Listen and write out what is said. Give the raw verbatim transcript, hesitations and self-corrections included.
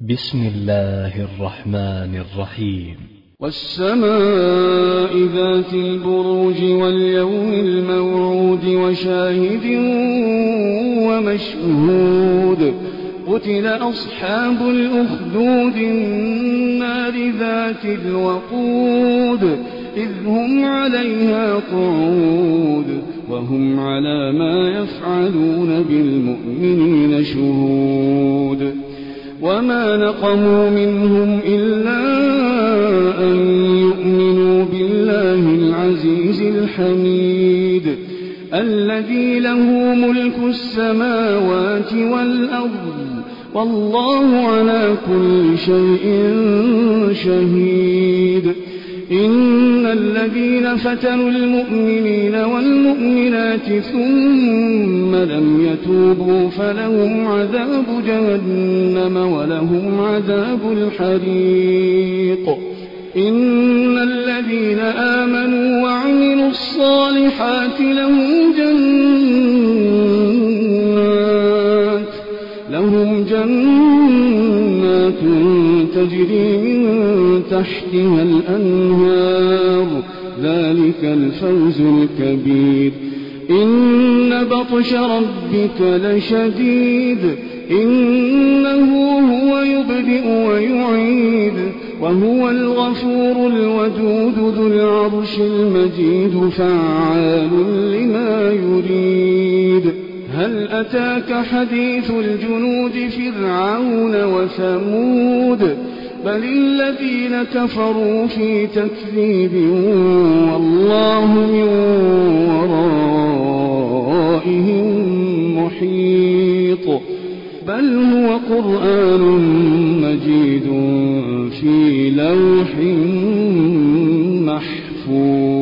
بسم الله الرحمن الرحيم. والسماء ذات البروج واليوم الموعود وشاهد ومشهود قتل أصحاب الأخدود النار ذات الوقود إذ هم عليها قعود وهم على ما يفعلون بالمؤمنين شهود وما نقموا منهم إلا أن يؤمنوا بالله العزيز الحميد الذي له ملك السماوات والأرض والله على كل شيء شهيد. إن الذين فتنوا المؤمنين والمؤمنات ثم لم يتوبوا فلهم عذاب جهنم ولهم عذاب الحريق. إن الذين آمنوا وعملوا الصالحات لهم جنات لهم جنات تجري من تحتها الأنهار ذلك الفوز الكبير. إن بطش ربك لشديد إنه هو يبدئ ويعيد وهو الغفور الودود ذو العرش المجيد فعال لما يريد. هل أتاك حديث الجنود فرعون وثمود بل الذين كفروا في تكذيب والله من ورائهم محيط بل هو قرآن مجيد في لوح محفوظ.